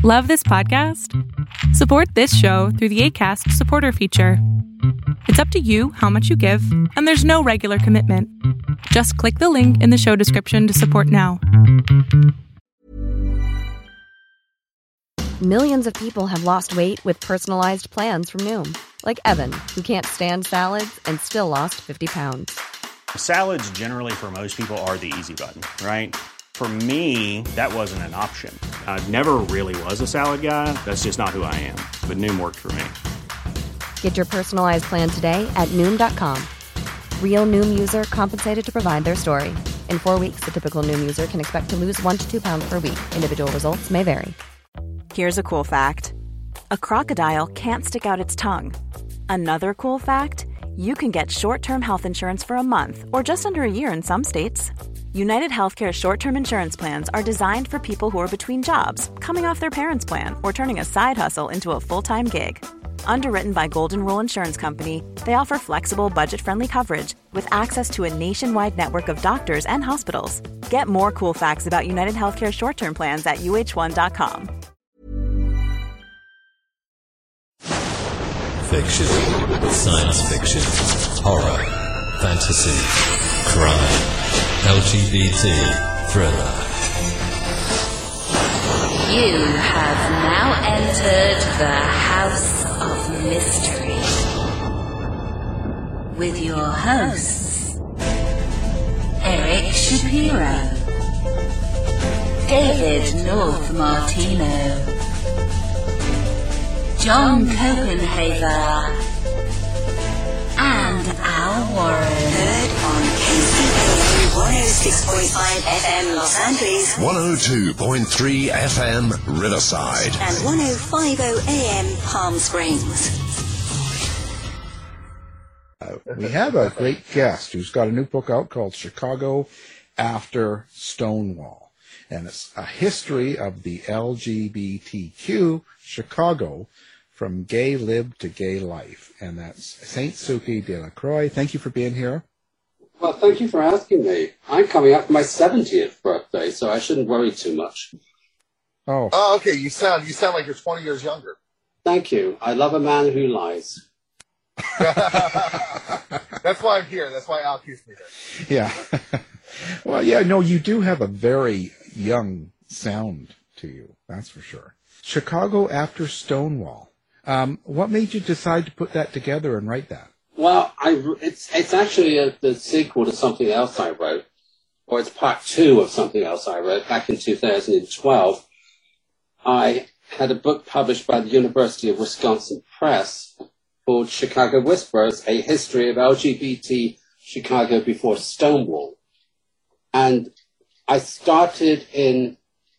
Love this podcast? Support this show through the Acast supporter feature. It's up to you how much you give, and there's no regular commitment. Just click the link in the show description to support now. Millions of people have lost weight with personalized plans from Noom. Like Evan, who can't stand salads and still lost 50 pounds. Salads generally for most people are the easy button, right? For me, that wasn't an option. I never really was a salad guy. That's just not who I am. But Noom worked for me. Get your personalized plan today at Noom.com. Real Noom user compensated to provide their story. In 4 weeks, the typical Noom user can expect to lose 1 to 2 pounds per week. Individual results may vary. Here's a cool fact. A crocodile can't stick out its tongue. Another cool fact, you can get short-term health insurance for a month or just under a year in some states. United Healthcare short-term insurance plans are designed for people who are between jobs, coming off their parents' plan, or turning a side hustle into a full-time gig. Underwritten by Golden Rule Insurance Company, they offer flexible, budget-friendly coverage with access to a nationwide network of doctors and hospitals. Get more cool facts about United Healthcare short-term plans at uh1.com. Fiction, science fiction, horror, fantasy, crime, LGBT, thriller. You have now entered the House of Mystery with your hosts, Eric Shapiro, David North Martino, John Copenhaver, and Al Warren. Heard on KCAA 106.5 FM Los Angeles, 102.3 FM Riverside, and 105.0 AM Palm Springs. We have a great guest who's got a new book out called Chicago After Stonewall. And it's a history of the LGBTQ Chicago from gay lib to gay life. And that's Saint Suki Delacroix. Thank you for being here. Well, thank you for asking me. I'm coming up for my 70th birthday, so I shouldn't worry too much. Oh, okay. You sound like you're 20 years younger. Thank you. I love a man who lies. That's why I'm here. That's why Al keeps me there. Yeah. Well, yeah, no, you do have a very young sound to you. That's for sure. Chicago After Stonewall. What made you decide to put that together and write that? Well, it's actually the sequel to something else I wrote, or it's part 2 of something else I wrote back in 2012. I had a book published by the University of Wisconsin Press called Chicago Whispers, A History of LGBT Chicago Before Stonewall. And it started in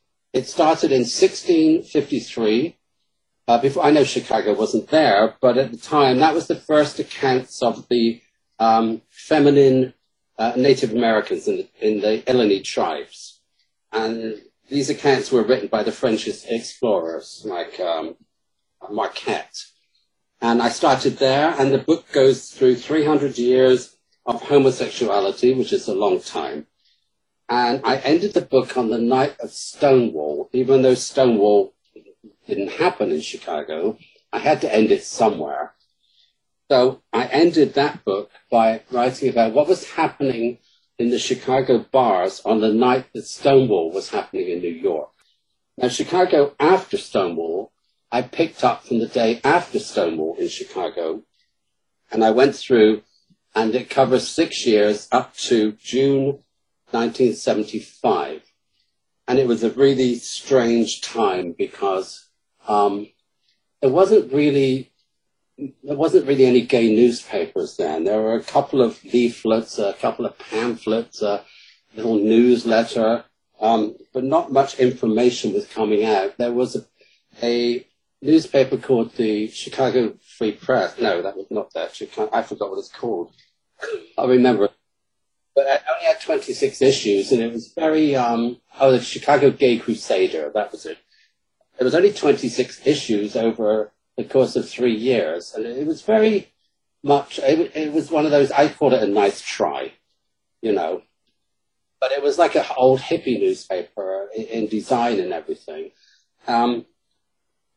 1653. Before, I know Chicago wasn't there, but at the time, that was the first accounts of the feminine Native Americans in the Illinois tribes. And these accounts were written by the French explorers like Marquette. And I started there, and the book goes through 300 years of homosexuality, which is a long time. And I ended the book on the night of Stonewall, even though Stonewall didn't happen in Chicago. I had to end it somewhere. So I ended that book by writing about what was happening in the Chicago bars on the night that Stonewall was happening in New York. Now, Chicago After Stonewall, I picked up from the day after Stonewall in Chicago, and I went through, and it covers 6 years up to June 1975. And it was a really strange time because there wasn't really any gay newspapers then. There were a couple of leaflets, a couple of pamphlets, a little newsletter, but not much information was coming out. There was a newspaper called the Chicago Free Press. No, that was not that. I forgot what it's called. I remember it. But it only had 26 issues, and it was very, the Chicago Gay Crusader, that was it. There was only 26 issues over the course of 3 years, and it was very much, it was one of those, I call it a nice try, you know. But it was like an old hippie newspaper in design and everything.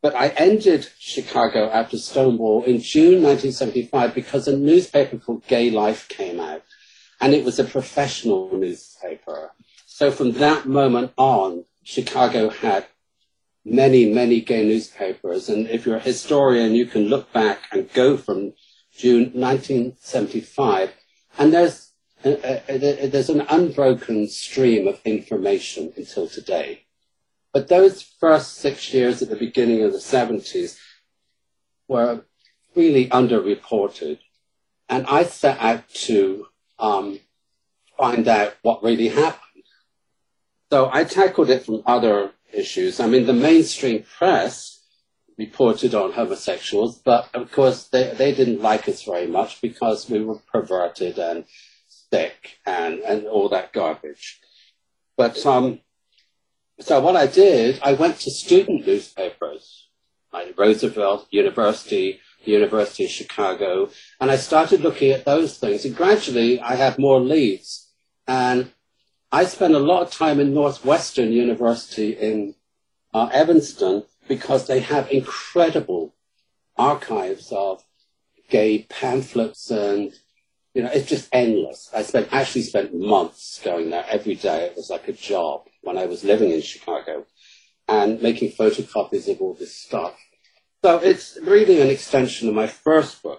But I ended Chicago after Stonewall in June 1975 because a newspaper called Gay Life came out, and it was a professional newspaper. So from that moment on, Chicago had many, many gay newspapers. And if you're a historian, you can look back and go from June 1975, and there's an unbroken stream of information until today. But those first 6 years at the beginning of the 70s were really underreported. And I set out to find out what really happened. So I tackled it from other issues. I mean, the mainstream press reported on homosexuals, but of course they didn't like us very much because we were perverted and sick and all that garbage. But so what I did, I went to student newspapers, like Roosevelt University, the University of Chicago, and I started looking at those things. And gradually I had more leads. And I spent a lot of time in Northwestern University in Evanston because they have incredible archives of gay pamphlets and, you know, it's just endless. I actually spent months going there every day. It was like a job when I was living in Chicago and making photocopies of all this stuff. So it's really an extension of my first book.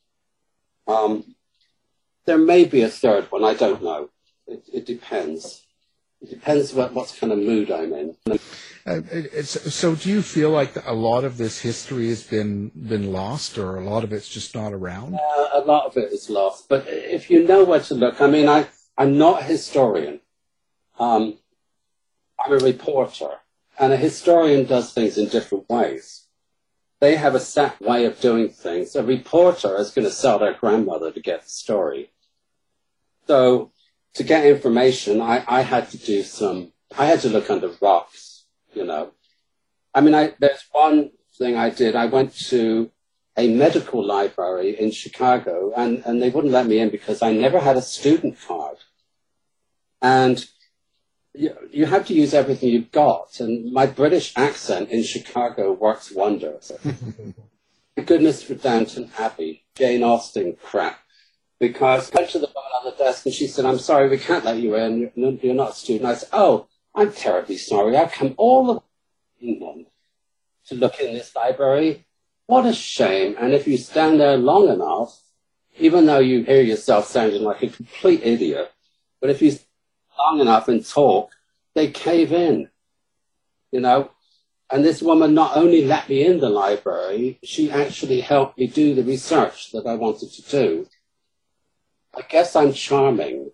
There may be a third one, I don't know. It depends. It depends what kind of mood I'm in. So do you feel like a lot of this history has been lost, or a lot of it's just not around? A lot of it is lost. But if you know where to look, I mean, I'm not a historian. I'm a reporter. And a historian does things in different ways. They have a set way of doing things. A reporter is going to sell their grandmother to get the story. So to get information, I had to look under rocks, you know. I mean, there's one thing I did. I went to a medical library in Chicago, and they wouldn't let me in because I never had a student card. And you have to use everything you've got. And my British accent in Chicago works wonders. Thank goodness for Downton Abbey, Jane Austen crap. Because I went to the woman on the desk and she said, "I'm sorry, we can't let you in. You're not a student." I said, "Oh, I'm terribly sorry. I've come all the way to England to look in this library. What a shame." And if you stand there long enough, even though you hear yourself sounding like a complete idiot, but if you stand long enough and talk, they cave in, you know. And this woman not only let me in the library, she actually helped me do the research that I wanted to do. I guess I'm charming.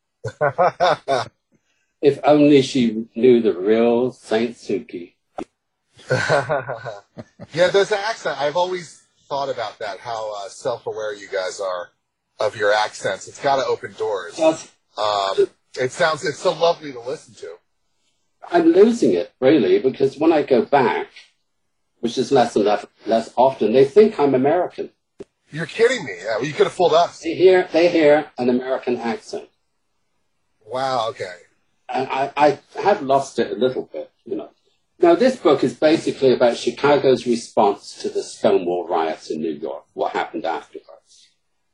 If only she knew the real Saint Suki. Yeah, there's an accent. I've always thought about that, how self-aware you guys are of your accents. It's got to open doors. It's so lovely to listen to. I'm losing it, really, because when I go back, which is less and less often, they think I'm American. You're kidding me. Yeah, well, you could have fooled us. They hear an American accent. Wow, okay. And I have lost it a little bit, you know. Now, this book is basically about Chicago's response to the Stonewall riots in New York, what happened afterwards.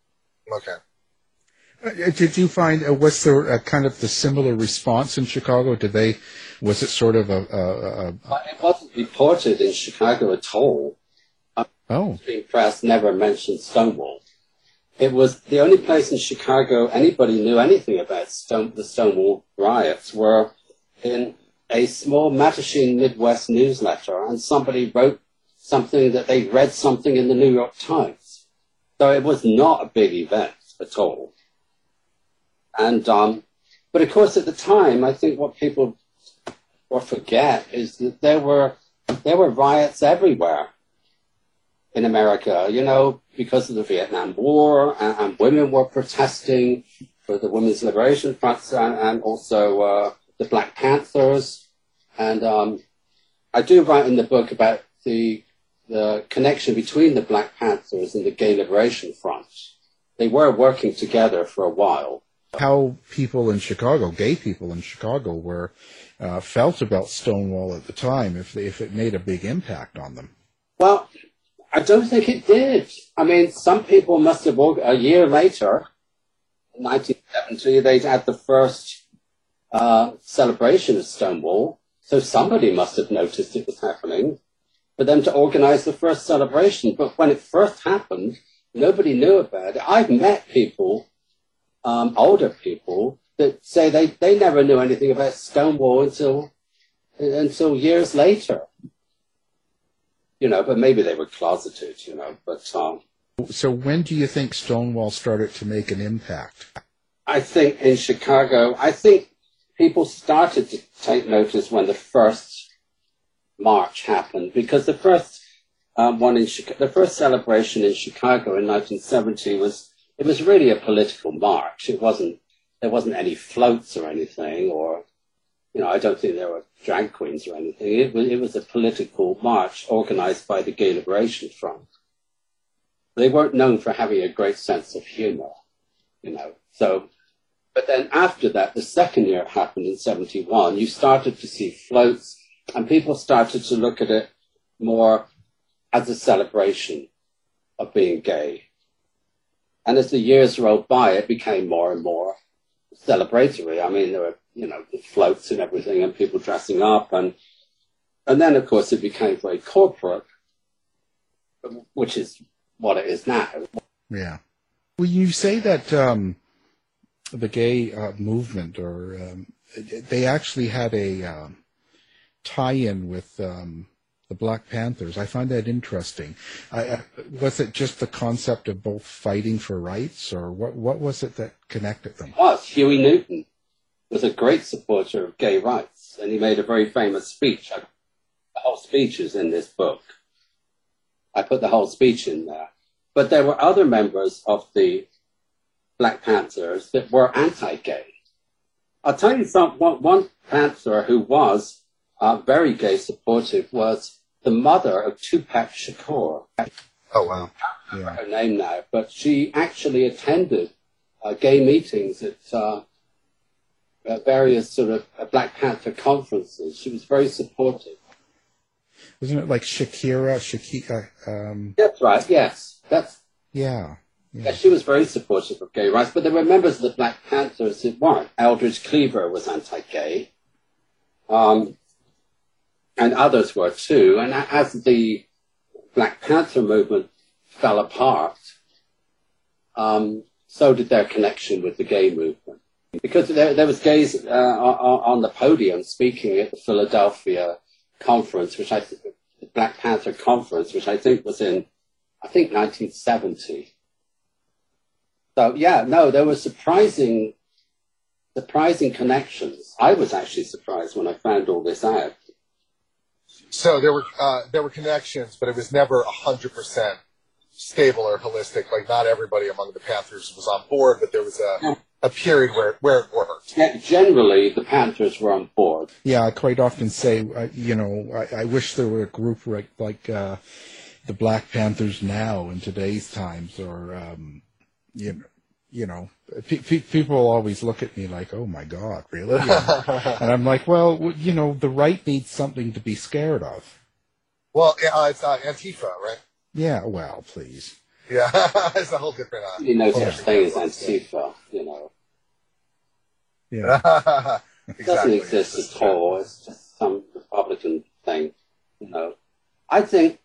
Okay. Did you find, was there a kind of the similar response in Chicago? Was it sort of It wasn't reported in Chicago at all. Oh. The press never mentioned Stonewall. It was the only place in Chicago anybody knew anything about the Stonewall riots were in a small Mattachine Midwest newsletter, and somebody wrote something that they read something in the New York Times. So it was not a big event at all. And but of course at the time, I think what people forget is that there were riots everywhere in America, you know, because of the Vietnam War, and women were protesting for the Women's Liberation Front and also the Black Panthers. And I do write in the book about the connection between the Black Panthers and the Gay Liberation Front. They were working together for a while. How people in Chicago, gay people in Chicago, felt about Stonewall at the time, if it made a big impact on them. Well, I don't think it did. I mean, some people must have, a year later, in 1970, they'd had the first celebration of Stonewall, so somebody must have noticed it was happening for them to organize the first celebration. But when it first happened, nobody knew about it. I've met people, older people, that say they never knew anything about Stonewall until years later. But maybe they were closeted, but... So when do you think Stonewall started to make an impact? I think in Chicago, people started to take notice when the first march happened, because the first the first celebration in Chicago in 1970 was really a political march. There wasn't any floats or anything, or I don't think there were drag queens or anything. It was a political march organized by the Gay Liberation Front. They weren't known for having a great sense of humor, So, but then after that, the second year it happened in 71, you started to see floats, and people started to look at it more as a celebration of being gay. And as the years rolled by, it became more and more celebratory. I mean, there were, the floats and everything, and people dressing up, and then, of course, it became very corporate, which is what it is now. Yeah. Well, you say that the gay movement, or they actually had a tie-in with the Black Panthers. I find that interesting. Was it just the concept of both fighting for rights, or what was it that connected them? Well, Huey Newton was a great supporter of gay rights, and he made a very famous speech. The whole speech is in this book. I put the whole speech in there. But there were other members of the Black Panthers that were anti-gay. I'll tell you one Panther who was very gay supportive was the mother of Tupac Shakur. Oh, wow. I don't remember her name now, but she actually attended gay meetings at various sort of Black Panther conferences. She was very supportive. Wasn't it like Shakira? That's right, yes. Yeah. Yeah, she was very supportive of gay rights, but there were members of the Black Panthers that weren't. Eldridge Cleaver was anti-gay, and others were too. And as the Black Panther movement fell apart, so did their connection with the gay movement. Because there was gays on the podium speaking at the Philadelphia conference, the Black Panther conference, which I think was in 1970. So there were surprising connections. I was actually surprised when I found all this out. So there were connections, but it was never 100% stable or holistic. Like, not everybody among the Panthers was on board, but there was a period where it worked. Yeah, generally, the Panthers were on board. Yeah, I quite often say, I wish there were a group like the Black Panthers now in today's times, or people always look at me like, oh my God, really? And I'm like, well, the right needs something to be scared of. Well, it's Antifa, right? Yeah, well, please. Yeah, it's a whole different... no such thing as Antifa, Yeah. It doesn't exist at all. It's just some Republican thing, I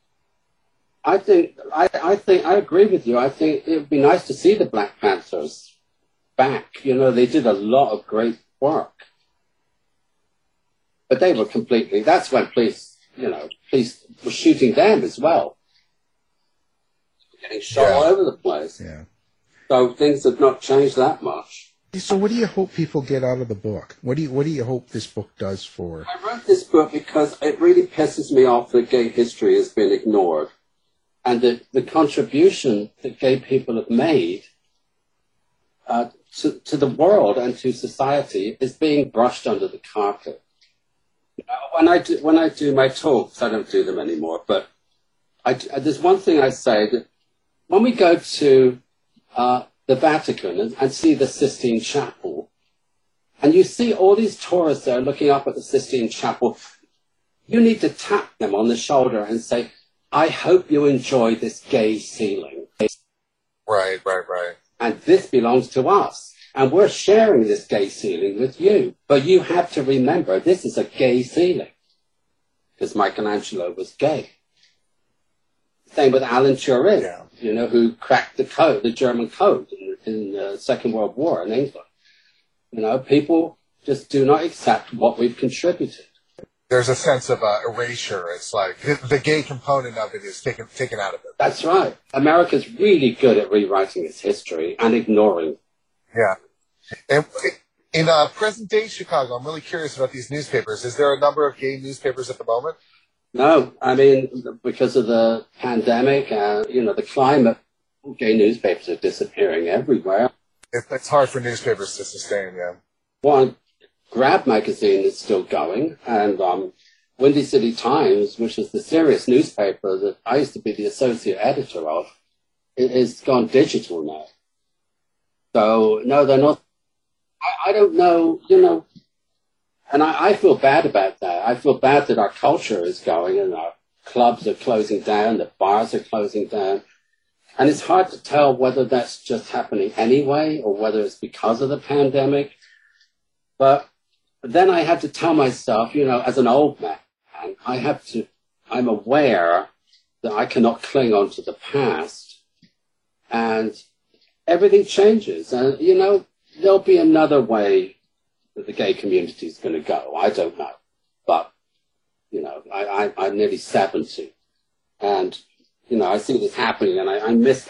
agree with you. I think it would be nice to see the Black Panthers back. They did a lot of great work. But they were that's when police were shooting them as well. Getting shot all over the place. Yeah. So things have not changed that much. So what do you hope people get out of the book? What do you hope this book does for? I wrote this book because it really pisses me off that gay history has been ignored. And the contribution that gay people have made to the world and to society is being brushed under the carpet. When I do my talks, I don't do them anymore, but there's one thing I say, that when we go to the Vatican and see the Sistine Chapel, and you see all these tourists there looking up at the Sistine Chapel, you need to tap them on the shoulder and say, I hope you enjoy this gay ceiling. Right. And this belongs to us. And we're sharing this gay ceiling with you. But you have to remember, this is a gay ceiling. Because Michelangelo was gay. Same with Alan Turing, who cracked the German code in the Second World War in England. People just do not accept what we've contributed. There's a sense of erasure. It's like the gay component of it is taken out of it. That's right. America's really good at rewriting its history and ignoring. Yeah. And in present-day Chicago, I'm really curious about these newspapers. Is there a number of gay newspapers at the moment? No. I mean, because of the pandemic and, the climate, gay newspapers are disappearing everywhere. It's hard for newspapers to sustain, yeah. One, Grab magazine is still going, and Windy City Times, which is the serious newspaper that I used to be the associate editor of, it is gone digital now. So, no, they're not. I don't know, and I feel bad about that. I feel bad that our culture is going, and our clubs are closing down, the bars are closing down. And it's hard to tell whether that's just happening anyway, or whether it's because of the pandemic. But then I have to tell myself, as an old man, I'm aware that I cannot cling on to the past, and everything changes. And, there'll be another way that the gay community is going to go. I don't know. But, I'm nearly 70. And, I see this happening, and I miss,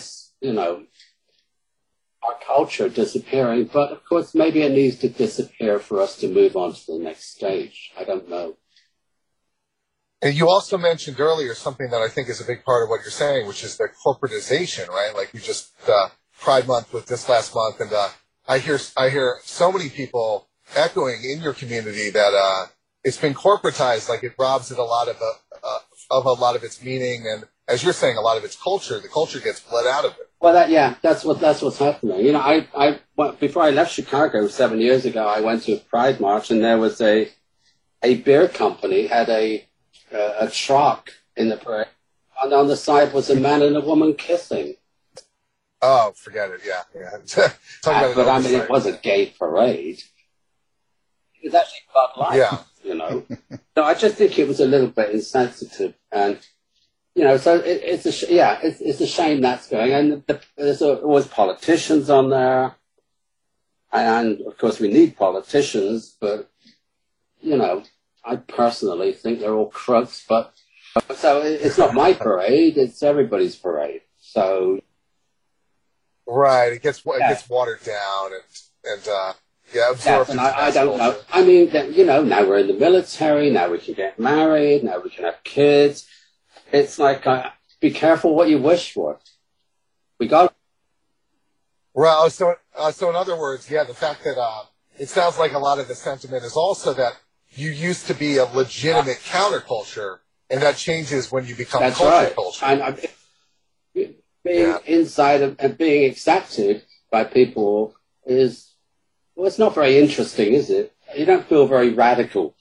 our culture disappearing. But, of course, maybe it needs to disappear for us to move on to the next stage. I don't know. And you also mentioned earlier something that I think is a big part of what you're saying, which is the corporatization, right? Like we just, Pride Month was this last month, and I hear so many people echoing in your community that it's been corporatized, like it robs it a lot of its meaning, and as you're saying, a lot of its culture. The culture gets bled out of it. Well, that's what's happening. I before I left Chicago 7 years ago, I went to a Pride March, and there was a beer company had a truck in the parade, and on the side was a man and a woman kissing. Oh, forget it. Yeah. But I mean, it was a gay parade. It was actually Bud Light. Yeah. So I just think it was a little bit insensitive, and so it's a shame that's going. And there's always politicians on there, and of course we need politicians, but I personally think they're all crooks. But so it's not my parade; it's everybody's parade. So. Right, it gets watered down and absorbed. And I don't know. I mean, now we're in the military. Now we can get married. Now we can have kids. It's like, be careful what you wish for. We got. Well, so in other words, the fact that it sounds like a lot of the sentiment is also that you used to be a legitimate counterculture, and that changes when you become culture. Being inside and being accepted by people it's not very interesting, is it? You don't feel very radical.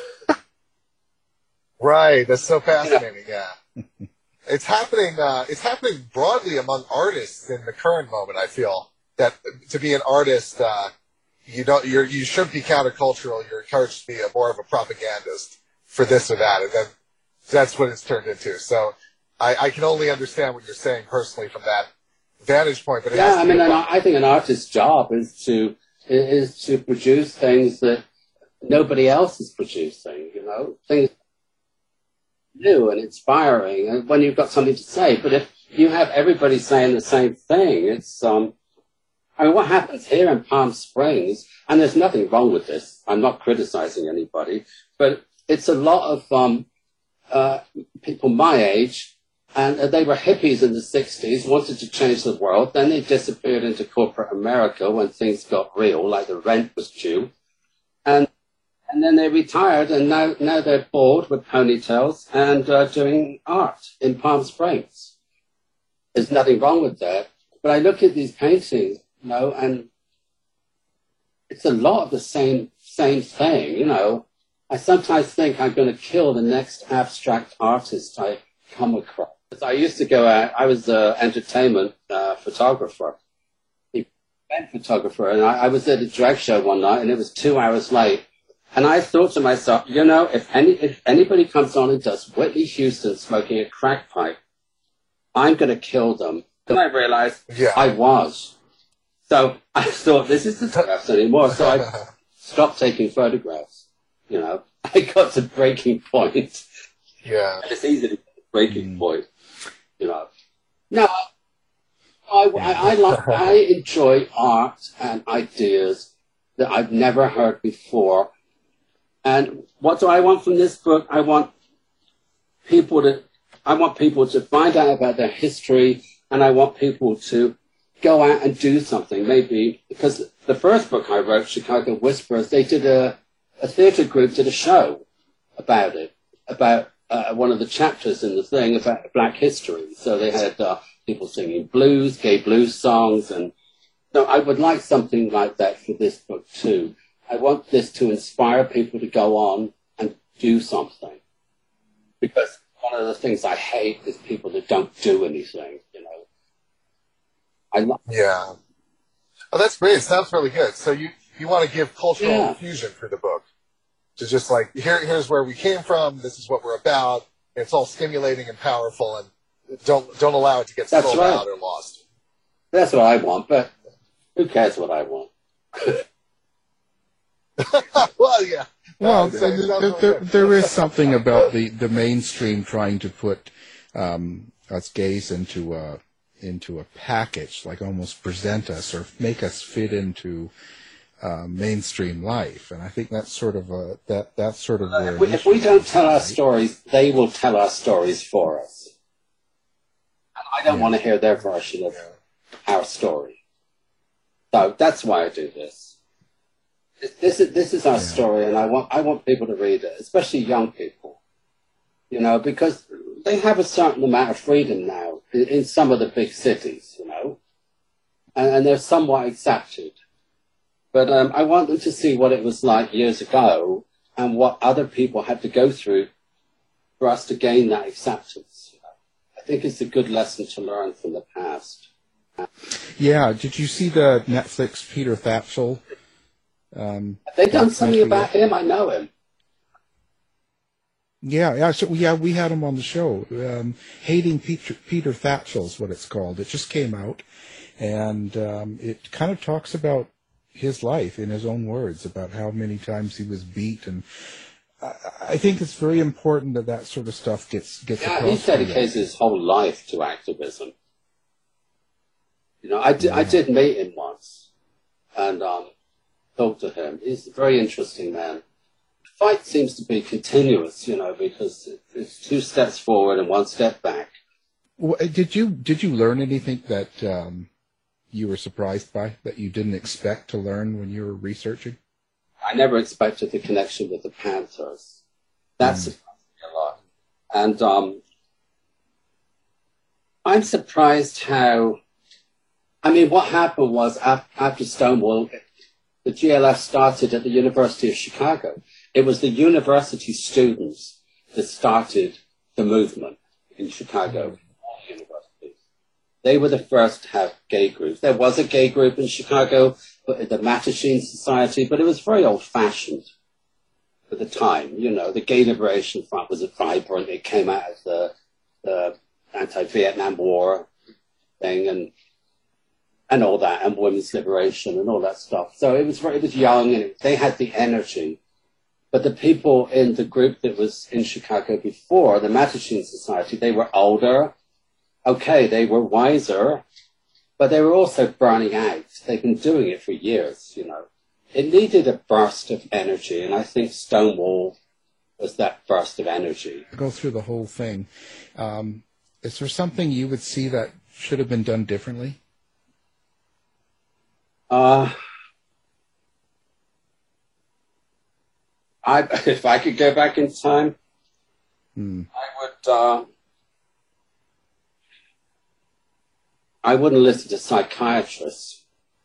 Right. That's so fascinating. Yeah. It's happening broadly among artists in the current moment. I feel that to be an artist, you shouldn't be countercultural. You're encouraged to be more of a propagandist for this or that. And then that's what it's turned into. So, I can only understand what you're saying personally from that vantage point. But I think an artist's job is to produce things that nobody else is producing. Things new and inspiring, and when you've got something to say. But if you have everybody saying the same thing, it's what happens here in Palm Springs, and there's nothing wrong with this. I'm not criticizing anybody, but it's a lot of people my age. And they were hippies in the 60s, wanted to change the world. Then they disappeared into corporate America when things got real, like the rent was due. And then they retired, and now they're bored with ponytails and doing art in Palm Springs. There's nothing wrong with that. But I look at these paintings, and it's a lot of the same thing, I sometimes think I'm going to kill the next abstract artist I come across. I used to go out, I was an entertainment photographer, event photographer, and I was at a drag show one night, and it was 2 hours late. And I thought to myself, you know, if anybody comes on and does Whitney Houston smoking a crack pipe, I'm going to kill them. Then I realized I was. So I thought, this isn't photographs anymore. So I stopped taking photographs. You know, I got to breaking point. Yeah. It's easy to get to breaking point. You know. No, I enjoy art and ideas that I've never heard before. And what do I want from this book? I want people to find out about their history, and I want people to go out and do something. Maybe because the first book I wrote, Chicago Whispers, they did a theater group did a show about it, about one of the chapters in the thing about Black history. So they had people singing blues, gay blues songs, and so I would like something like that for this book too. I want this to inspire people to go on and do something. Because one of the things I hate is people that don't do anything, you know. Yeah. Oh, that's great. It sounds really good. So you want to give cultural infusion for the book. To just like, here's where we came from, this is what we're about, and it's all stimulating and powerful, and don't allow it to get thrown out or lost. That's what I want, but who cares what I want? Well, yeah. Well, there is something about the mainstream trying to put us gays into a package, like almost present us or make us fit into mainstream life, and I think that's sort of where. If we don't tell our stories, they will tell our stories for us. And I don't want to hear their version of our story. So that's why I do this. This is our story, and I want people to read it, especially young people, you know, because they have a certain amount of freedom now in some of the big cities, you know, and they're somewhat accepted. But I want them to see what it was like years ago and what other people had to go through for us to gain that acceptance. You know? I think it's a good lesson to learn from the past. Yeah, did you see the Netflix Peter Tatchell? Have they done something about him? I know him. Yeah. So we had him on the show. Hating Peter Tatchell is what it's called. It just came out, and it kind of talks about his life in his own words, about how many times he was beat, and I think it's very important that sort of stuff gets across. He's dedicated his whole life to activism. You know, I did meet him once, and talk to him. He's a very interesting man. The fight seems to be continuous, you know, because it's 2 steps forward and 1 step back. Well, did you learn anything that you were surprised by, that you didn't expect to learn when you were researching? I never expected the connection with the Panthers. That surprised me a lot. And I'm surprised how, I mean, what happened was after Stonewall, the GLF started at the University of Chicago. It was the university students that started the movement in Chicago. All universities. They were the first to have gay groups. There was a gay group in Chicago, the Mattachine Society, but it was very old-fashioned at the time. You know, the Gay Liberation Front was vibrant. It came out of the anti-Vietnam War thing and all that, and women's liberation and all that stuff. So it was young, and they had the energy. But the people in the group that was in Chicago before, the Mattachine Society, they were older. Okay, they were wiser, but they were also burning out. They've been doing it for years, you know. It needed a burst of energy, and I think Stonewall was that burst of energy. Go through the whole thing. Is there something you would see that should have been done differently? If I could go back in time, I wouldn't listen to psychiatrists.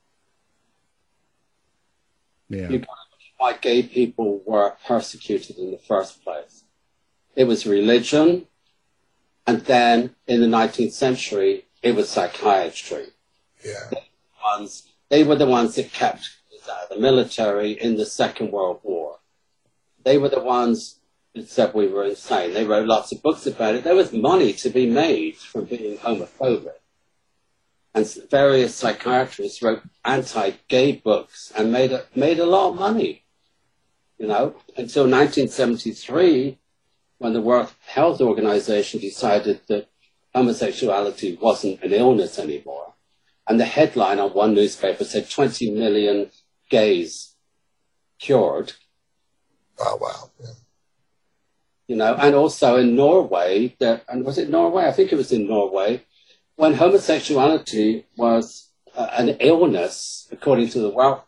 Yeah. You got to look at why gay people were persecuted in the first place. It was religion, And then in the 19th century, it was psychiatry. Yeah. They were the ones that kept the military in the Second World War. They were the ones that said we were insane. They wrote lots of books about it. There was money to be made from being homophobic. And various psychiatrists wrote anti-gay books and made a lot of money, you know, until 1973, when the World Health Organization decided that homosexuality wasn't an illness anymore. And the headline on one newspaper said 20 million gays cured. Oh, wow. Yeah. You know, and also in Norway, and was it Norway? I think it was in Norway, when homosexuality was an illness, according to the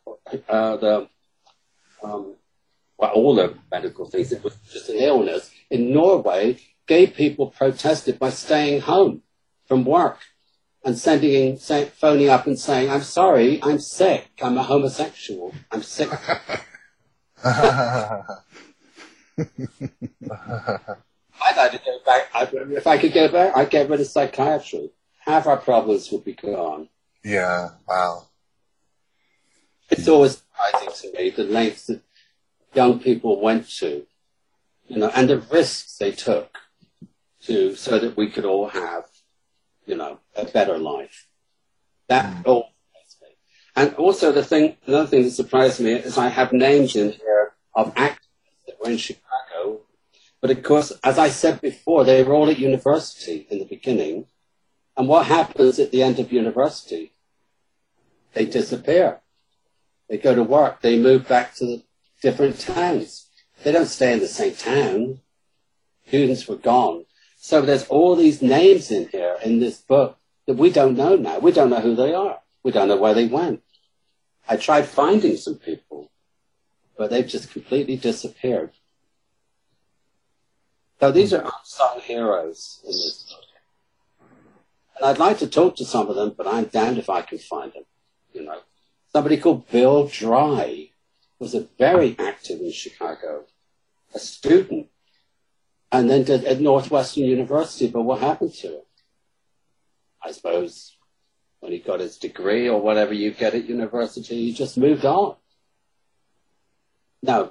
all the medical things, it was just an illness. In Norway, gay people protested by staying home from work and phoning up and saying, "I'm sorry, I'm sick. I'm a homosexual. I'm sick." I'd like to go back. If I could go back, I'd get rid of psychiatry. Half our problems would be gone. Yeah, wow. It's always surprising to me the lengths that young people went to, you know, and the risks they took so that we could all have, you know, a better life. That all surprised me. And also another thing that surprised me is I have names in here of actors that were in Chicago, but of course, as I said before, they were all at university in the beginning. And what happens at the end of university? They disappear. They go to work. They move back to the different towns. They don't stay in the same town. Students were gone. So there's all these names in here in this book that we don't know now. We don't know who they are. We don't know where they went. I tried finding some people, but they've just completely disappeared. So these are unsung heroes in this book. And I'd like to talk to some of them, but I'm damned if I can find them. You know, somebody called Bill Dry was very active in Chicago, a student, and then did at Northwestern University. But what happened to him? I suppose when he got his degree or whatever you get at university, he just moved on. No.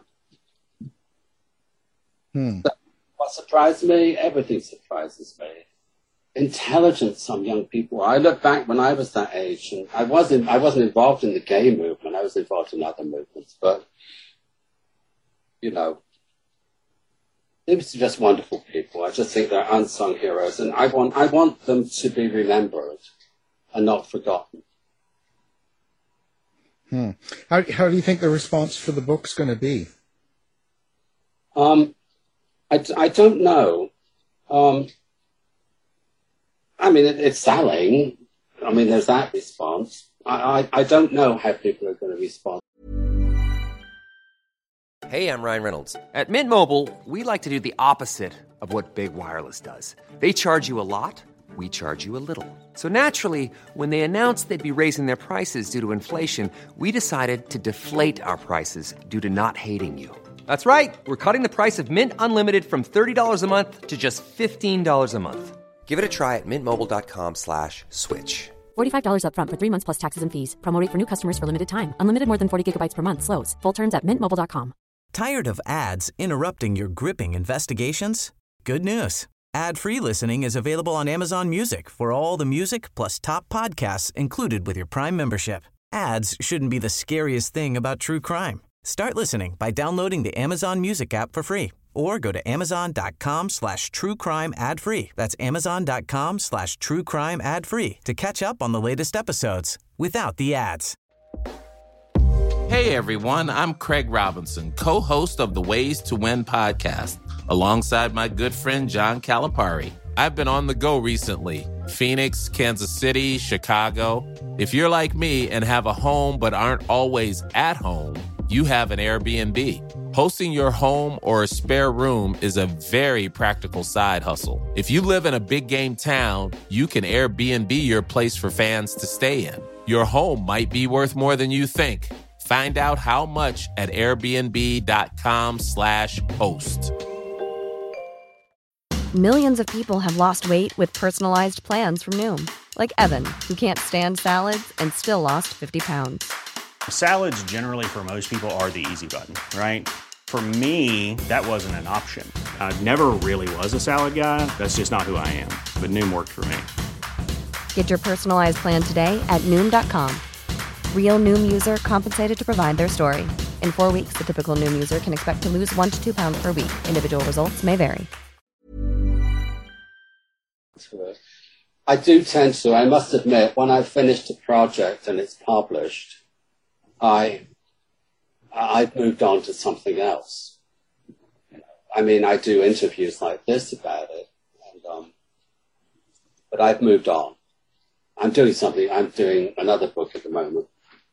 What surprised me? Everything surprises me. Intelligent, some young people. I look back when I was that age, and I wasn't involved in the gay movement. I was involved in other movements, but you know, they were just wonderful people. I just think they're unsung heroes, and I want them to be remembered and not forgotten. How do you think the response for the book's going to be? I don't know. I mean, it's selling. I mean, there's that response. I don't know how people are going to respond. Hey, I'm Ryan Reynolds. At Mint Mobile, we like to do the opposite of what Big Wireless does. They charge you a lot, we charge you a little. So naturally, when they announced they'd be raising their prices due to inflation, we decided to deflate our prices due to not hating you. That's right. We're cutting the price of Mint Unlimited from $30 a month to just $15 a month. Give it a try at mintmobile.com/switch. $45 up front for 3 months plus taxes and fees. Promo rate for new customers for limited time. Unlimited more than 40 gigabytes per month. Slows full terms at mintmobile.com. Tired of ads interrupting your gripping investigations? Good news. Ad-free listening is available on Amazon Music for all the music plus top podcasts included with your Prime membership. Ads shouldn't be the scariest thing about true crime. Start listening by downloading the Amazon Music app for free or go to amazon.com/truecrime ad-free. That's amazon.com/truecrime ad-free to catch up on the latest episodes without the ads. Hey everyone, I'm Craig Robinson, co-host of the Ways to Win podcast, alongside my good friend John Calipari. I've been on the go recently. Phoenix, Kansas City, Chicago. If you're like me and have a home but aren't always at home, you have an Airbnb. Hosting your home or a spare room is a very practical side hustle. If you live in a big game town, you can Airbnb your place for fans to stay in. Your home might be worth more than you think. Find out how much at airbnb.com/host. Millions of people have lost weight with personalized plans from Noom. Like Evan, who can't stand salads and still lost 50 pounds. Salads generally for most people are the easy button, right? For me, that wasn't an option. I never really was a salad guy. That's just not who I am. But Noom worked for me. Get your personalized plan today at Noom.com. Real Noom user compensated to provide their story. In 4 weeks, the typical Noom user can expect to lose 1 to 2 pounds per week. Individual results may vary. I do tend to, I must admit, when I've finished a project and it's published, I've moved on to something else. I mean, I do interviews like this about it, but I've moved on. I'm doing something. I'm doing another book at the moment.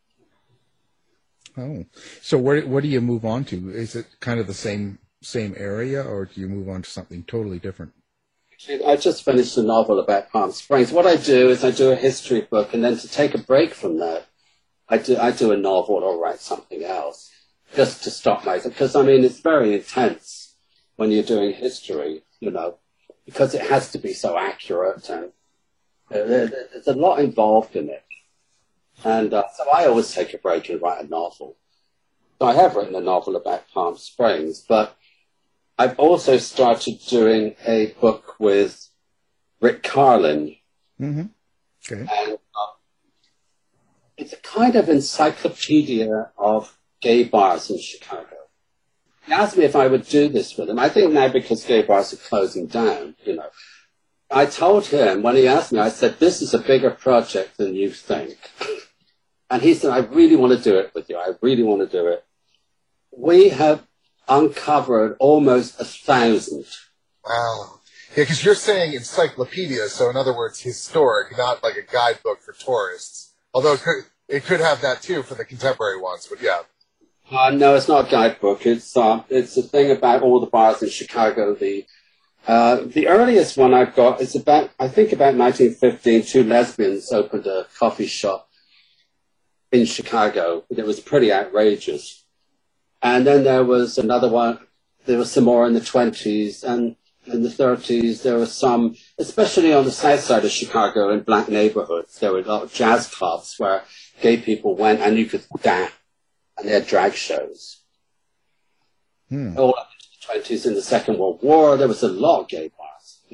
Oh, so what do you move on to? Is it kind of the same area, or do you move on to something totally different? I just finished a novel about Palm Springs. What I do is I do a history book, and then to take a break from that, I do a novel or write something else, just to stop myself. Because, I mean, it's very intense when you're doing history, because it has to be so accurate, and there's a lot involved in it. And so I always take a break and write a novel. So I have written a novel about Palm Springs, but I've also started doing a book with Rick Carlin. Mm-hmm. Okay. And it's a kind of encyclopedia of gay bars in Chicago. He asked me if I would do this with him. I think now because gay bars are closing down, I told him, when he asked me, I said, this is a bigger project than you think. And he said, I really want to do it with you. I really want to do it. We have uncovered almost 1,000. Wow. Yeah, because you're saying encyclopedia, so in other words, historic, not like a guidebook for tourists. Although it could have that too for the contemporary ones, but yeah. No, it's not a guidebook. It's a thing about all the bars in Chicago. The earliest one I've got is about 1915, 2 lesbians opened a coffee shop in Chicago. It was pretty outrageous. And then there was another one. There was some more in the 20s, and in the 30s there was some, especially on the south side of Chicago in black neighborhoods. There were a lot of jazz clubs where gay people went and you could dance, and they had drag shows. All up into the 20s, in the Second World War, there was a lot of gay bars,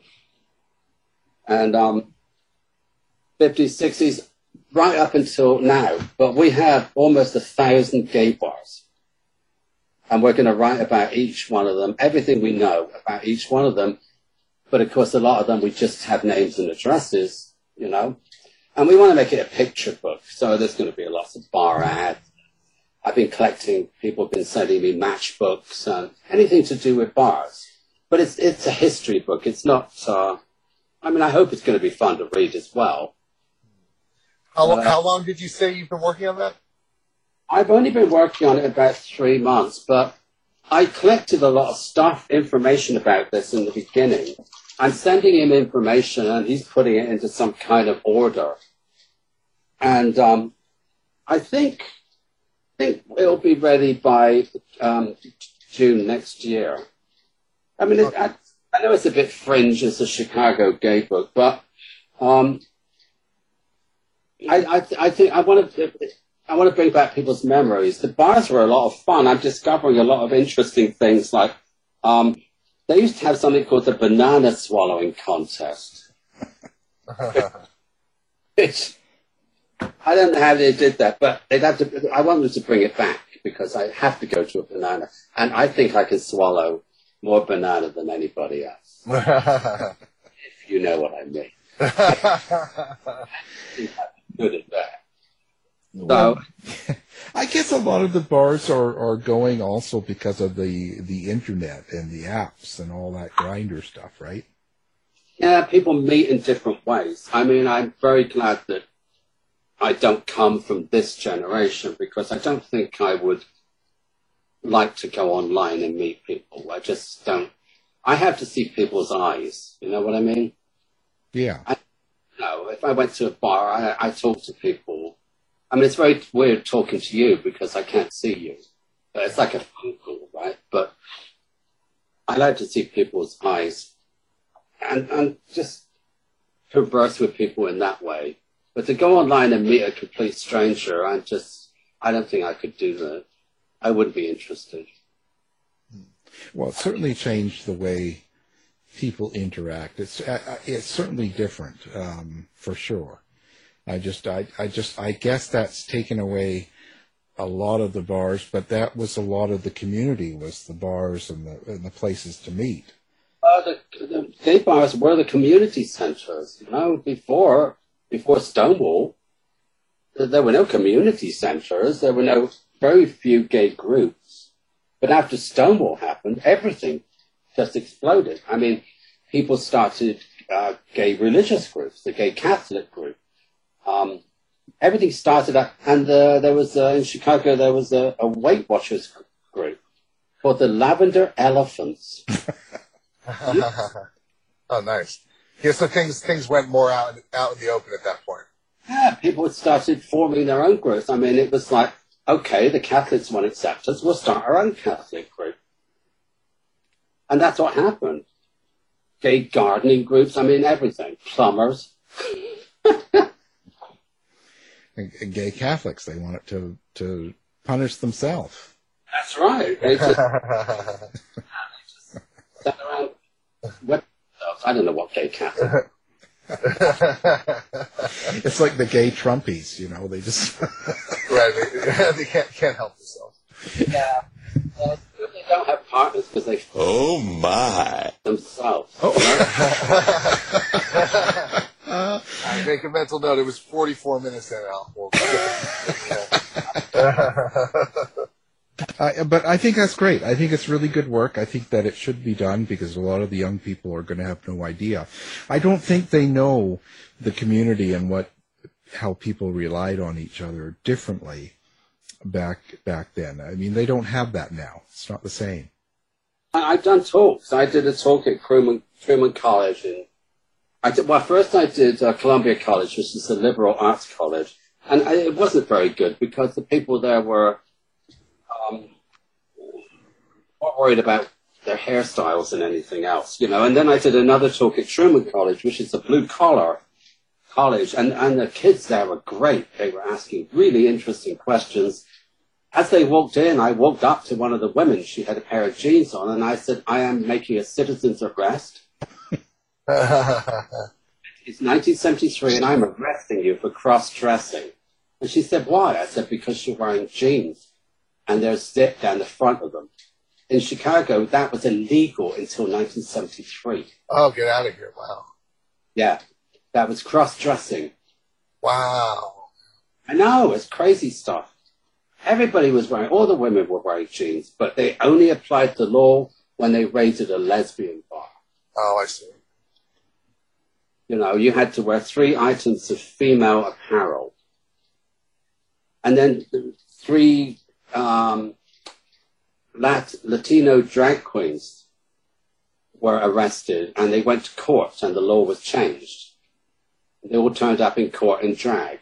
And 50s, 60s, right up until now. But we have almost 1,000 gay bars. And we're going to write about each one of them, everything we know about each one of them. But, of course, a lot of them we just have names and addresses, And we want to make it a picture book. So there's going to be a lot of bar ads. I've been collecting, people have been sending me matchbooks and anything to do with bars. But it's a history book. It's not, I hope it's going to be fun to read as well. How long did you say you've been working on that? I've only been working on it about 3 months, but I collected a lot of information about this in the beginning. I'm sending him information, and he's putting it into some kind of order. And I think it'll be ready by June next year. I mean, I know it's a bit fringe as a Chicago gay book, but I think I want to bring back people's memories. The bars were a lot of fun. I'm discovering a lot of interesting things, like they used to have something called the banana swallowing contest. Which, I don't know how they did that, but I want them to bring it back because I have to go to a banana. And I think I can swallow more banana than anybody else. If you know what I mean. I think I'm good at that. So, I guess a lot of the bars are going also because of the internet and the apps and all that Grindr stuff, right? Yeah, people meet in different ways. I mean, I'm very glad that I don't come from this generation because I don't think I would like to go online and meet people. I just don't. I have to see people's eyes. You know what I mean? Yeah. If I went to a bar, I talk to people. I mean, it's very weird talking to you because I can't see you. It's like a phone call, right? But I like to see people's eyes. and just converse with people in that way. But to go online and meet a complete stranger, I don't think I could do that. I wouldn't be interested. Well, it certainly changed the way people interact. It's certainly different, for sure. I guess that's taken away a lot of the bars, but that was a lot of the community, was the bars and the places to meet. The gay bars were the community centers. Before Stonewall, there were no community centers. There were very few gay groups. But after Stonewall happened, everything just exploded. I mean, people started gay religious groups, the gay Catholic group. Everything started up, and there was in Chicago there was a Weight Watchers group called the Lavender Elephants. Oh, nice. Yeah, so things went more out in the open at that point. Yeah, people started forming their own groups. I mean, it was like, okay, the Catholics won't accept us, we'll start our own Catholic group. And that's what happened. Gay gardening groups, I mean, everything. Plumbers. And gay Catholics, they wanted to punish themselves. That's right. They just sat around with themselves. I don't know what gay Catholics. It's like the gay Trumpies, they just right. They can't help themselves. Yeah. They don't have partners because they themselves. I make a mental note. It was 44 minutes in, Al. But I think that's great. I think it's really good work. I think that it should be done because a lot of the young people are going to have no idea. I don't think they know the community and how people relied on each other differently back then. I mean, they don't have that now. It's not the same. I've done talks. I did a talk at Truman College, and first I did Columbia College, which is a liberal arts college, and it wasn't very good because the people there were more worried about their hairstyles than anything else, And then I did another talk at Truman College, which is a blue-collar college, and the kids there were great. They were asking really interesting questions. As they walked in, I walked up to one of the women. She had a pair of jeans on, and I said, I am making a citizen's arrest. It's 1973, and I'm arresting you for cross-dressing. And she said, why? I said, because you're wearing jeans, and there's zip down the front of them. In Chicago, that was illegal until 1973. Oh, get out of here. Wow. Yeah, that was cross-dressing. Wow. I know, it's crazy stuff. Everybody was all the women were wearing jeans, but they only applied the law when they raided a lesbian bar. Oh, I see. You had to wear 3 items of female apparel. And then 3 Latino drag queens were arrested, and they went to court, and the law was changed. They all turned up in court in drag.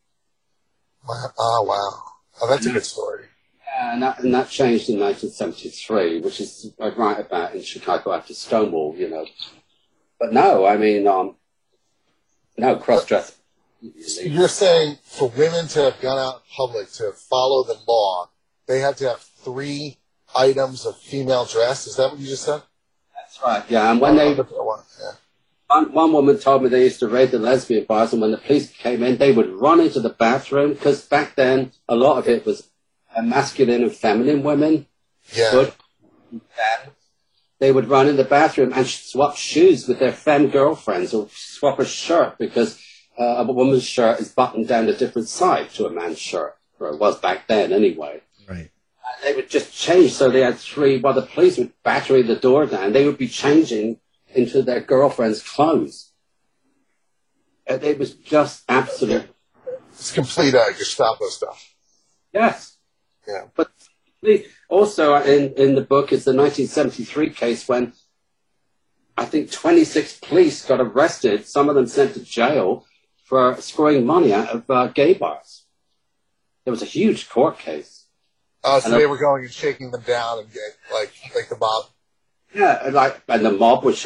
Oh, wow. Oh, that's a good story. Yeah, and that changed in 1973, which is I write about in Chicago after Stonewall, But no, I mean, no, cross-dressing. You're saying for women to have gone out in public to follow the law, they had to have 3 items of female dress? Is that what you just said? That's right, yeah. And when one woman told me they used to raid the lesbian bars, and when the police came in, they would run into the bathroom, because back then, a lot of it was masculine and feminine women. Yeah. But they would run in the bathroom and swap shoes with their femme girlfriends, or swap a shirt, because a woman's shirt is buttoned down a different side to a man's shirt, or it was back then anyway. Right. They would just change, so they had 3, while the police would battering the door down, they would be changing into their girlfriend's clothes. It was just absolute. It's complete Gestapo stuff. Yes. Yeah. But also in the book is the 1973 case when I think 26 police got arrested, some of them sent to jail for screwing money out of gay bars. There was a huge court case. Oh, so they were going and shaking them down and like the mob. Yeah, and the mob would shake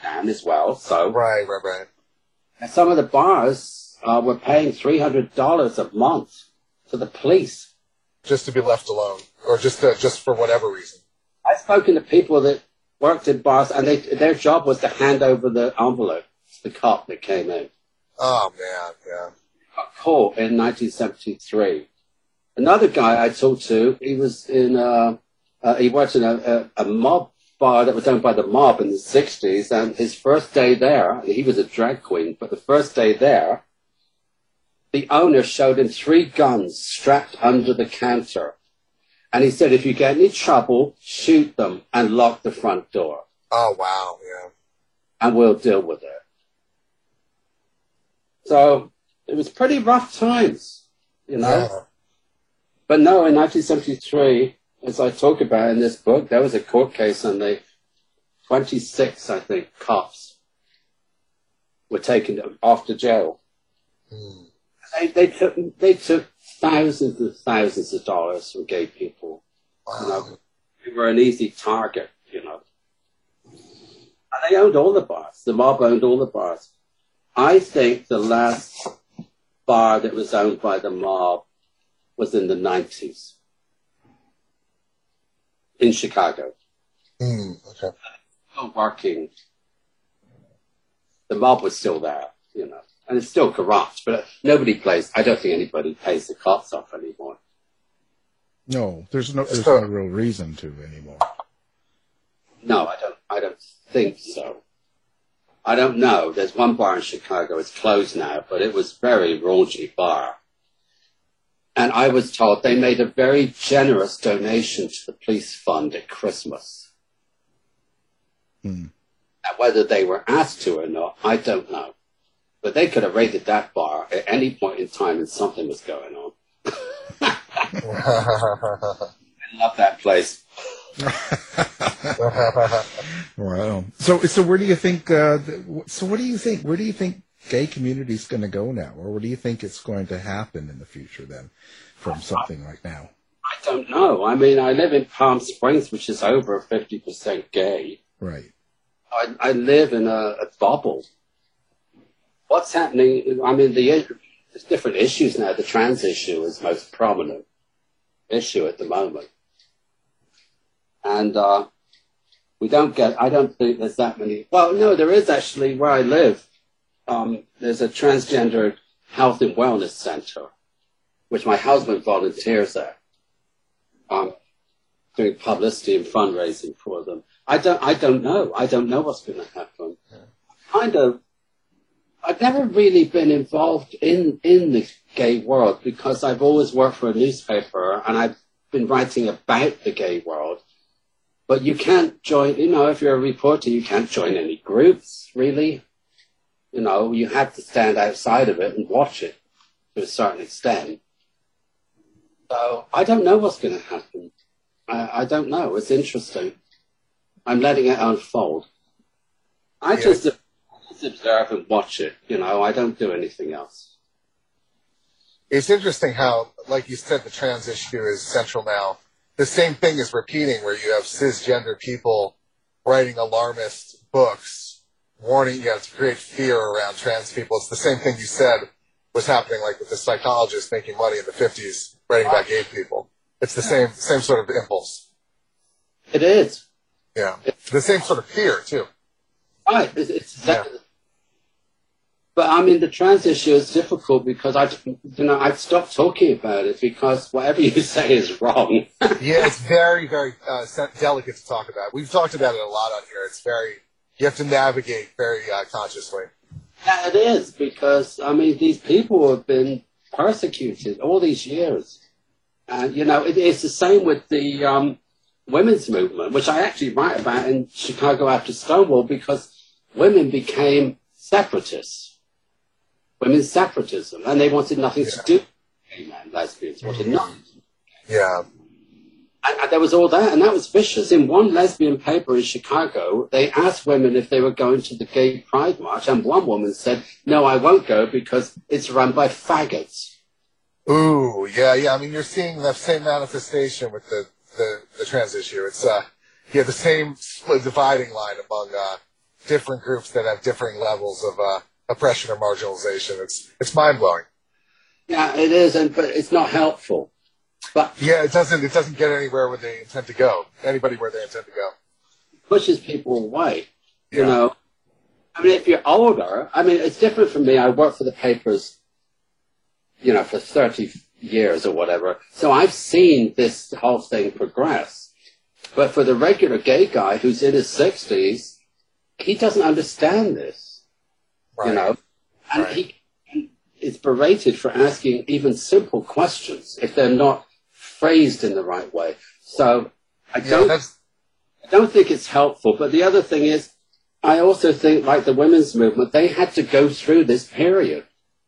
down as well. So right. And some of the bars were paying $300 a month to the police just to be left alone, or just for whatever reason. I've spoken to people that worked in bars, and their job was to hand over the envelope to the cop that came in. Oh man, yeah. Got caught in 1973. Another guy I talked to, he was in he worked in a mob bar that was owned by the mob in the 60s, and his first day there, he was a drag queen, but the first day there, the owner showed him 3 guns strapped under the counter. And he said, if you get any trouble, shoot them and lock the front door. Oh, wow, yeah. And we'll deal with it. So it was pretty rough times, you know. Yeah. But no, in 1973, as I talk about in this book, there was a court case and the 26, I think, cops were taken off to jail. Mm. They took thousands and thousands of dollars from gay people. Wow. You know, they were an easy target, you know. And they owned all the bars. The mob owned all the bars. I think the last bar that was owned by the mob was in the 90s in Chicago. Okay. Still working. The mob was still there, you know. And it's still corrupt, but I don't think anybody pays the cops off anymore. No, there's no real reason to anymore. No, I don't think so. I don't know. There's one bar in Chicago. It's closed now, but it was a very raunchy bar. And I was told they made a very generous donation to the police fund at Christmas. Hmm. Now, whether they were asked to or not, I don't know. But they could have raided that bar at any point in time and something was going on. I love that place. Wow. So where do you think, what do you think? Where do you think gay community's going to go now? Or what do you think it's going to happen in the future then from something like now? I don't know. I mean, I live in Palm Springs, which is over 50% gay. Right. I live in a bubble. What's happening? I mean, there's different issues now. The trans issue is the most prominent issue at the moment. And I don't think there's that many. Well, no, there is actually where I live. There's a transgender health and wellness center, which my husband volunteers at, doing publicity and fundraising for them. I don't know. I don't know what's going to happen. Yeah. I've never really been involved in the gay world because I've always worked for a newspaper and I've been writing about the gay world. But you can't join, you know, if you're a reporter, you can't join any groups, really. You know, you have to stand outside of it and watch it to a certain extent. So I don't know what's going to happen. I don't know. It's interesting. I'm letting it unfold. I just observe and watch it. You know, I don't do anything else. It's interesting how, like you said, the trans issue is central now. The same thing is repeating where you have cisgender people writing alarmist books, warning, to create fear around trans people. It's the same thing you said was happening, like with the psychologist making money in the 50s, writing about gay people. It's the same sort of impulse. It is. Yeah. It's the same sort of fear, too. Right. It's exactly. But I mean, the trans issue is difficult because I've stopped talking about it because whatever you say is wrong. Yeah, it's very, very delicate to talk about. We've talked about it a lot on here. It's you have to navigate very consciously. Yeah, it is because, I mean, these people have been persecuted all these years. And, you know, it's the same with the women's movement, which I actually write about in Chicago after Stonewall because women became separatists. Women's separatism, and they wanted nothing to do with gay men, lesbians, wanted nothing. Yeah. And there was all that, and that was vicious. In one lesbian paper in Chicago, they asked women if they were going to the gay pride march, and one woman said, no, I won't go because it's run by faggots. Ooh, yeah. I mean, you're seeing the same manifestation with the trans issue. It's, the same dividing line among different groups that have differing levels of oppression or marginalization. It's mind-blowing. Yeah, it is, but it's not helpful. But yeah, it doesn't get anywhere where they intend to go. Anybody where they intend to go. It pushes people away. You know, I mean, if you're older, I mean, it's different for me. I worked for the papers, you know, for 30 years or whatever. So I've seen this whole thing progress. But for the regular gay guy who's in his 60s, he doesn't understand this, you know, and he is berated for asking even simple questions if they're not phrased in the right way. So I don't think it's helpful. But the other thing is, I also think, like the women's movement, they had to go through this period.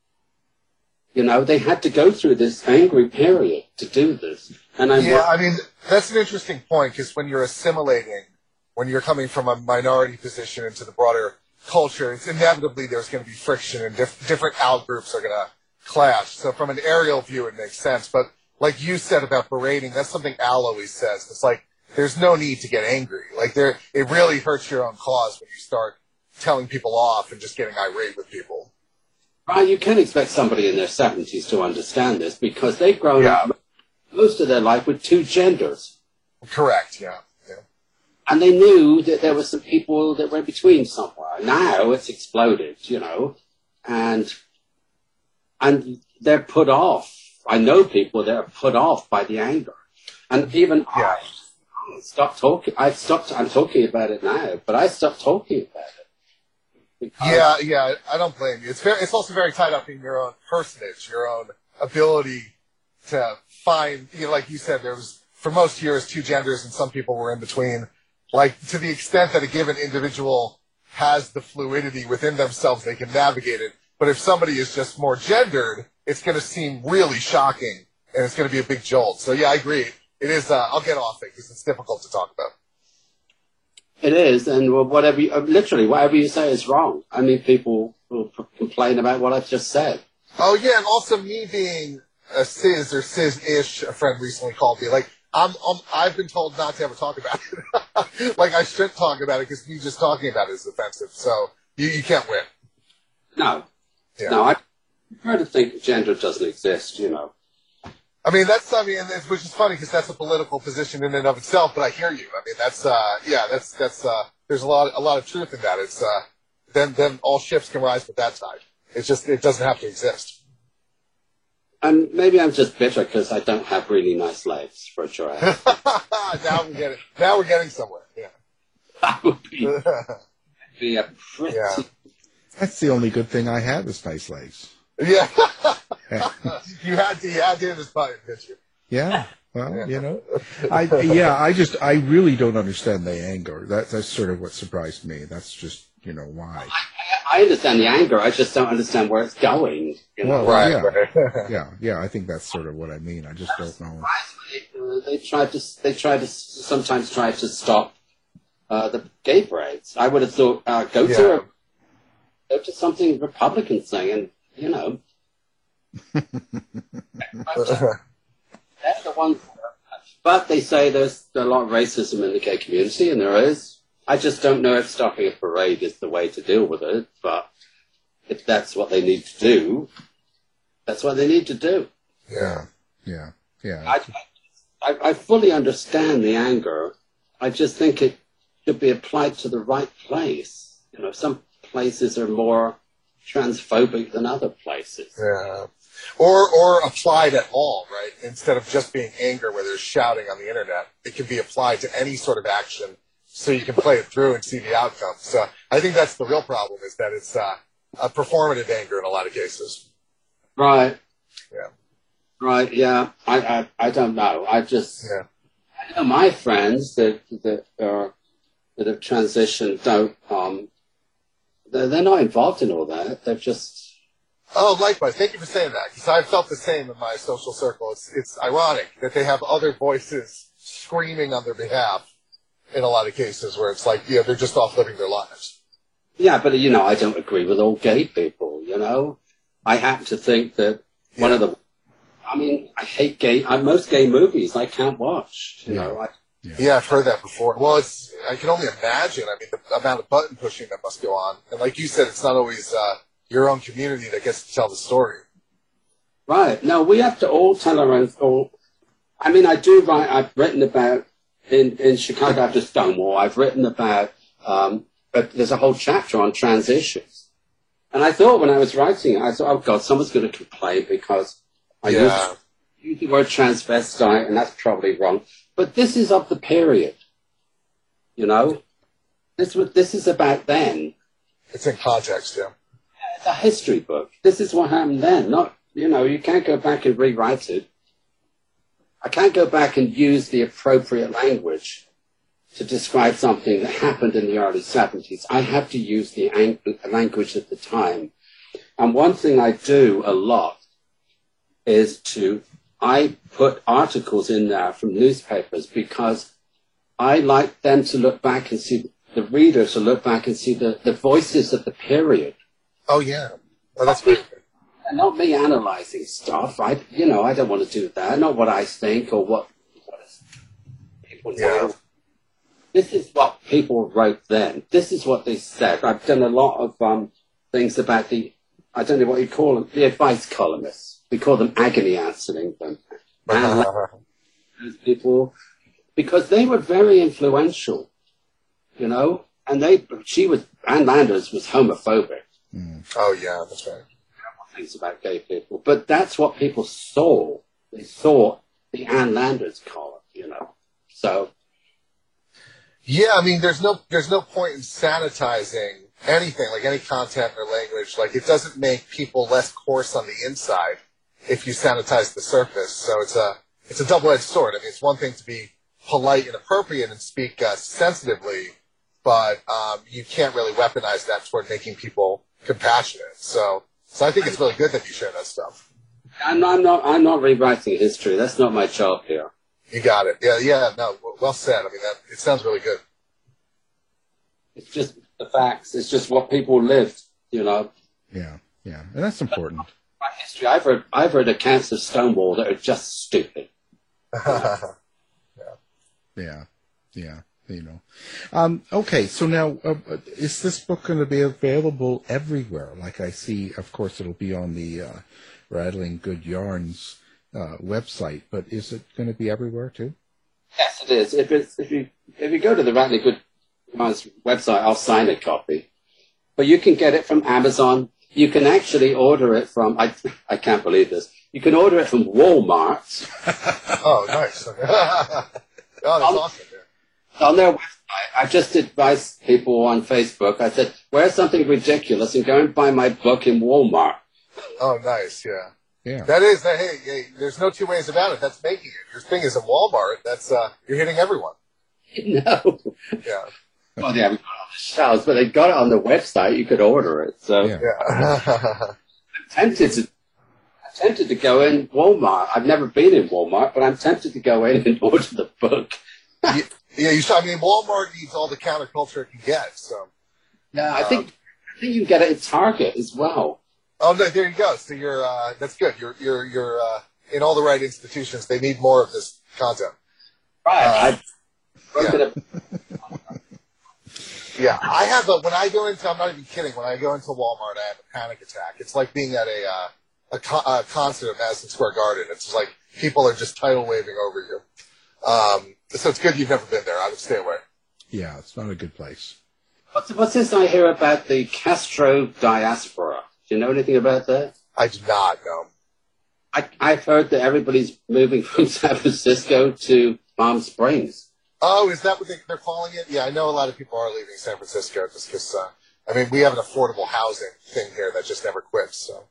You know, they had to go through this angry period to do this. And I mean, that's an interesting point, because when you're assimilating, when you're coming from a minority position into the broader culture, it's inevitably there's going to be friction and different outgroups are going to clash. So from an aerial view, it makes sense. But like you said about berating, that's something Al always says. It's like, there's no need to get angry. Like it really hurts your own cause when you start telling people off and just getting irate with people. Right, you can expect somebody in their 70s to understand this because they've grown up most of their life with two genders. Correct, yeah. And they knew that there were some people that were in between somewhere. Now it's exploded, you know, and they're put off. I know people that are put off by the anger. And even I stopped talking. I'm talking about it now, but I stopped talking about it. Yeah, I don't blame you. It's also very tied up in your own personage, your own ability to find, you know, like you said, there was, for most years, two genders and some people were in between. Like, to the extent that a given individual has the fluidity within themselves, they can navigate it. But if somebody is just more gendered, it's going to seem really shocking, and it's going to be a big jolt. So, yeah, I agree. It is, I'll get off it, because it's difficult to talk about. It is, and whatever you say is wrong. I mean, people will complain about what I've just said. Oh, yeah, and also me being a cis or cis-ish, a friend recently called me, like, I've been told not to ever talk about it. Like, I shouldn't talk about it because me just talking about it is offensive. So you can't win. No. Yeah. No, I prefer to think gender doesn't exist, you know. Which is funny because that's a political position in and of itself, but I hear you. I mean, that's there's a lot of truth in that. It's, then all ships can rise with that tide. It's just, it doesn't have to exist. And maybe I'm just bitter because I don't have really nice legs for a giraffe. Now we're getting somewhere. Yeah. That would be a pretty. Yeah. That's the only good thing I have is nice legs. Yeah. You had to in this button, didn't you? Yeah. Well, you know, I really don't understand the anger. That's sort of what surprised me. That's just, you know, why. I understand the anger. I just don't understand where it's going. You know? Right. Yeah. I think that's sort of what I mean. I just don't know. They sometimes try to stop the gay parades. I would have thought go to something Republicans say, and you know, they're the ones. But they say there's a lot of racism in the gay community, and there is. I just don't know if stopping a parade is the way to deal with it, but if that's what they need to do, that's what they need to do. Yeah. I fully understand the anger. I just think it should be applied to the right place. You know, some places are more transphobic than other places. Yeah. Or applied at all, right? Instead of just being anger where there's shouting on the internet, it can be applied to any sort of action. So you can play it through and see the outcome. So I think that's the real problem, is that it's a performative anger in a lot of cases. Right. Yeah. Right. Yeah. I don't know. I know my friends that have transitioned they're not involved in all that. They're just. Oh, likewise. Thank you for saying that, because I've felt the same in my social circle. It's ironic that they have other voices screaming on their behalf. In a lot of cases where it's like, they're just off living their lives. Yeah, but, you know, I don't agree with all gay people, you know. I happen to think that I hate most gay movies I can't watch, you know. Yeah, I've heard that before. Well, I can only imagine. I mean, the amount of button pushing that must go on. And like you said, it's not always your own community that gets to tell the story. Right. No, we have to all tell our own story. I mean, I've written about, in Chicago after Stonewall, I've written about, there's a whole chapter on trans issues. And I thought when I was writing it, I thought, oh God, someone's going to complain because I use the word transvestite, and that's probably wrong. But this is of the period, you know? This is about then. It's in context, yeah. It's a history book. This is what happened then. Not, you know, you can't go back and rewrite it. I can't go back and use the appropriate language to describe something that happened in the early 70s. I have to use the language at the time. And one thing I do a lot is I put articles in there from newspapers because I like them to look back and see, the readers to look back and see the voices of the period. Oh, yeah. Oh, that's great. Not me analyzing stuff. I don't want to do that. Not what I think or what people know. This is what people wrote then. This is what they said. I've done a lot of things about I don't know what you call them, the advice columnists. We call them agony answering them. Those people, because they were very influential, you know, and Ann Landers was homophobic. Oh, yeah, that's right. Things about gay people, but that's what people saw. They saw the Ann Landers column, you know. So, yeah, I mean, there's no point in sanitizing anything, like any content or language. Like, it doesn't make people less coarse on the inside if you sanitize the surface. So it's a double-edged sword. I mean, it's one thing to be polite and appropriate and speak sensitively, but you can't really weaponize that toward making people compassionate. So I think it's really good that you share that stuff. I'm not rewriting history. That's not my job here. You got it. Yeah, no, well said. I mean, it sounds really good. It's just the facts. It's just what people lived, you know. Yeah, and that's important. My history, I've heard accounts of Stonewall that are just stupid. Yeah. You know. Okay, so now, is this book going to be available everywhere? Like I see, of course, it'll be on the Rattling Good Yarns website, but is it going to be everywhere too? Yes, it is. If you go to the Rattling Good Yarns website, I'll sign a copy. But you can get it from Amazon. You can actually order it from. I can't believe this. You can order it from Walmart. Oh, nice. Oh, that's awesome. On their website, I just advised people on Facebook. I said, wear something ridiculous and go and buy my book in Walmart. Oh, nice, yeah. Yeah. Hey, there's no two ways about it. That's making it. Your thing is in Walmart. That's, you're hitting everyone. No. Yeah. Well, they haven't got it on the shelves, but they got it on the website. You could order it. So yeah. I'm tempted to go in Walmart. I've never been in Walmart, but I'm tempted to go in and order the book. Yeah, Walmart needs all the counterculture it can get. So, yeah, I think you can get it at Target as well. Oh no, there you go. So you're that's good. You're in all the right institutions. They need more of this content. Right. Yeah, I have when I go into. I'm not even kidding. When I go into Walmart, I have a panic attack. It's like being at a concert at Madison Square Garden. It's like people are just tidal waving over you. So it's good you've never been there. I would stay away. Yeah, it's not a good place. What's this I hear about the Castro diaspora? Do you know anything about that? I do not know. I've heard that everybody's moving from San Francisco to Palm Springs. Oh, is that what they're calling it? Yeah, I know a lot of people are leaving San Francisco just because, we have an affordable housing thing here that just never quits. So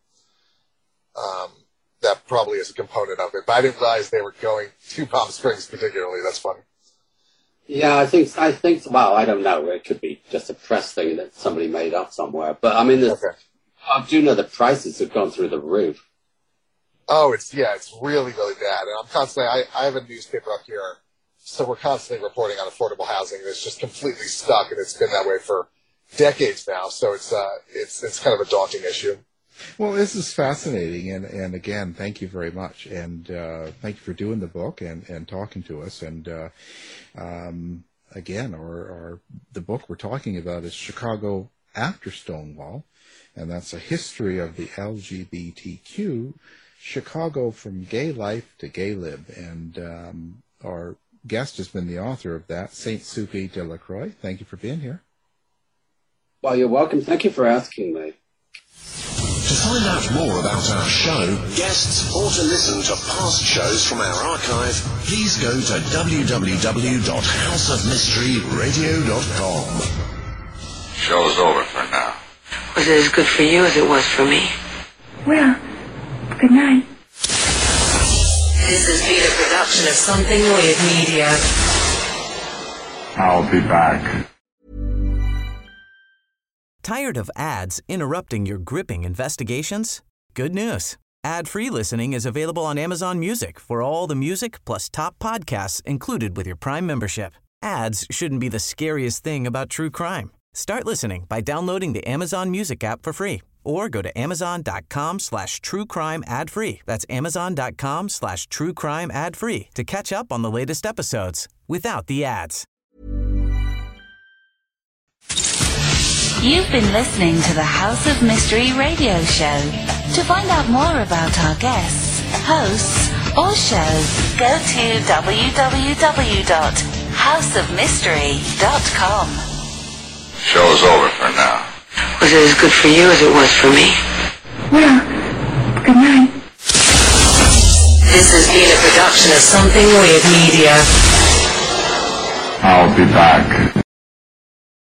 that probably is a component of it. But I didn't realize they were going to Palm Springs particularly. That's funny. Yeah, I think. Well, I don't know. It could be just a press thing that somebody made up somewhere. But I mean, I do know the prices have gone through the roof. Oh, it's really, really bad. And I'm constantly. I have a newspaper up here, so we're constantly reporting on affordable housing. And it's just completely stuck, and it's been that way for decades now. So it's kind of a daunting issue. Well, this is fascinating, and again, thank you very much, and thank you for doing the book and talking to us. And again, the book we're talking about is Chicago After Stonewall, and that's a history of the LGBTQ, Chicago from gay life to gay lib. And our guest has been the author of that, St. Sukie Delacroix. Thank you for being here. Well, you're welcome. Thank you for asking me. To find out more about our show, guests, or to listen to past shows from our archive, please go to www.houseofmysteryradio.com. Show's over for now. Was it as good for you as it was for me? Well, good night. This has been a production of Something Weird Media. I'll be back. Tired of ads interrupting your gripping investigations? Good news. Ad-free listening is available on Amazon Music for all the music plus top podcasts included with your Prime membership. Ads shouldn't be the scariest thing about true crime. Start listening by downloading the Amazon Music app for free or go to amazon.com/truecrime ad-free. That's amazon.com/truecrime ad-free to catch up on the latest episodes without the ads. You've been listening to the House of Mystery radio show. To find out more about our guests, hosts, or shows, go to www.houseofmystery.com. Show's over for now. Was it as good for you as it was for me? Well, good night. This has been a production of Something Weird Media. I'll be back.